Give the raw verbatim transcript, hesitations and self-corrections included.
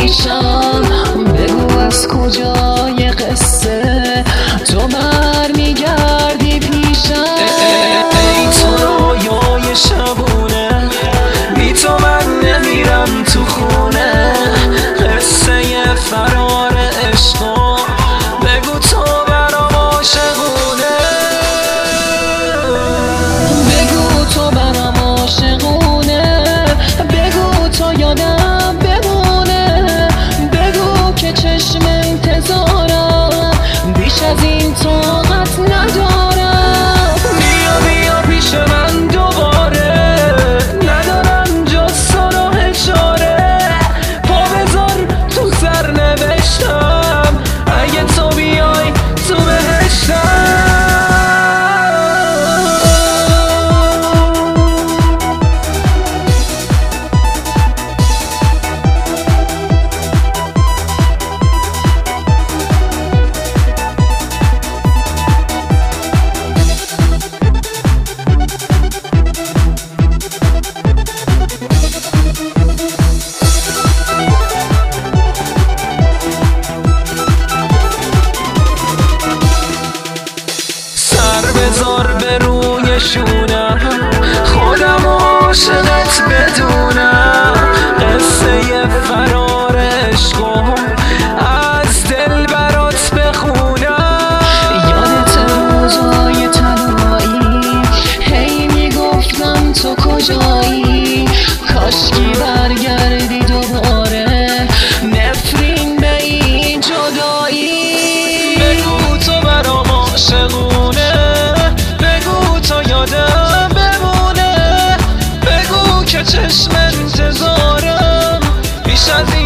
پیشم. بگو از کجای قصه تو برمیگردی پیشم. ای تو رویای شبونه، بی تو من نمیرم تو خونه. قصه فرار عشقا بگو تو برام عاشقونه. بگو تو برام عاشقونه، بگو تو یادم بمونه. بگو که چشم انتظارم بیش از این طاقت ندارم. بیا بیا پیش من دوباره، ندارم جز تو راه چاره. پا بذار تو سرنوشتم، اگه تو بیای تو بهشتم. بذار به روی شونم، خودم عاشقت بدونم. قصه فرار عشقم از دل برات بخونم. یادت روزای تنهایی هی میگفتم تو کجایی. کاشکی برگردی دوباره، نفرین به این جدایی. بگو تو برام عاشقونه، بگو تو یادم بمونه. بگو که چشم انتظارم بیش از